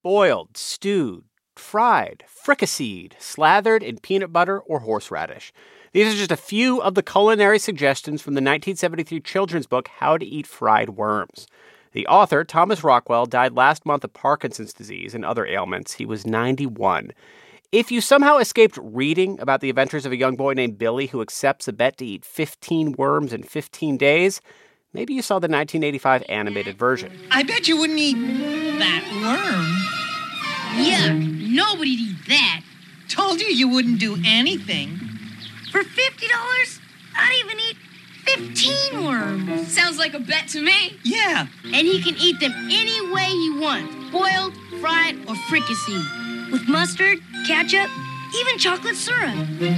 boiled, stewed, fried, fricasseed, slathered in peanut butter or horseradish. These are just a few of the culinary suggestions from the 1973 children's book, How to Eat Fried Worms. The author, Thomas Rockwell, died last month of Parkinson's disease and other ailments. He was 91. If you somehow escaped reading about the adventures of a young boy named Billy who accepts a bet to eat 15 worms in 15 days, maybe you saw the 1985 animated version. I bet you wouldn't eat that worm. Yuck, nobody'd eat that. Told you wouldn't do anything. For $50, I'd even eat 15 worms. Sounds like a bet to me. Yeah. And he can eat them any way he wants. Boiled, fried, or fricasseed. With mustard, ketchup, even chocolate syrup.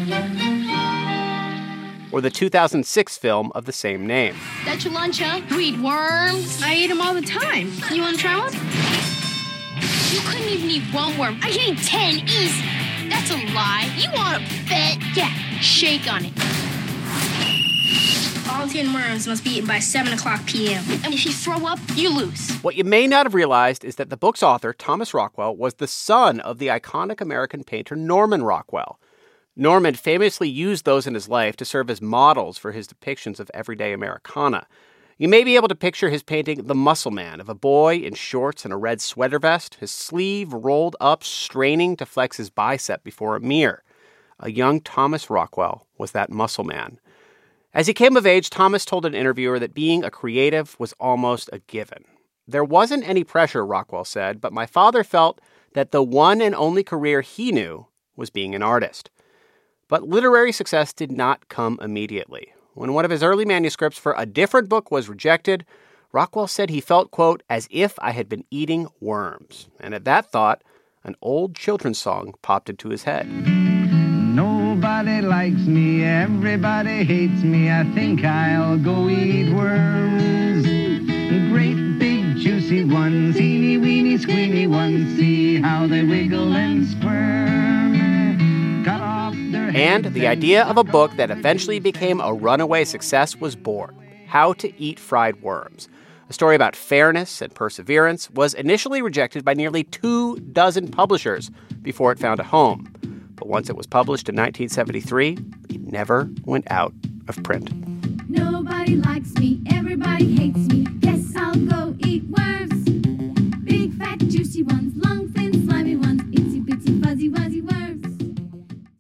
Or the 2006 film of the same name. That's your lunch, huh? You eat worms? I eat them all the time. You want to try one? You couldn't even eat one worm. I can eat 10 easy. That's a lie. You want a bet? Yeah, shake on it. All 10 worms must be eaten by 7 o'clock p.m. And if you throw up, you lose. What you may not have realized is that the book's author, Thomas Rockwell, was the son of the iconic American painter Norman Rockwell. Norman famously used those in his life to serve as models for his depictions of everyday Americana. You may be able to picture his painting The Muscle Man of a boy in shorts and a red sweater vest, his sleeve rolled up, straining to flex his bicep before a mirror. A young Thomas Rockwell was that muscle man. As he came of age, Thomas told an interviewer that being a creative was almost a given. There wasn't any pressure, Rockwell said, but my father felt that the one and only career he knew was being an artist. But literary success did not come immediately. When one of his early manuscripts for a different book was rejected, Rockwell said he felt, quote, as if I had been eating worms. And at that thought, an old children's song popped into his head. Nobody likes me, everybody hates me, I think I'll go eat worms. Great big juicy ones, teeny weeny squeamy ones, see how they wiggle and squirm. Cut off their And the idea of a book that eventually became a runaway success was born, How to Eat Fried Worms. A story about fairness and perseverance was initially rejected by nearly 24 publishers before it found a home. But once it was published in 1973, it never went out of print. Nobody likes me, everybody hates me.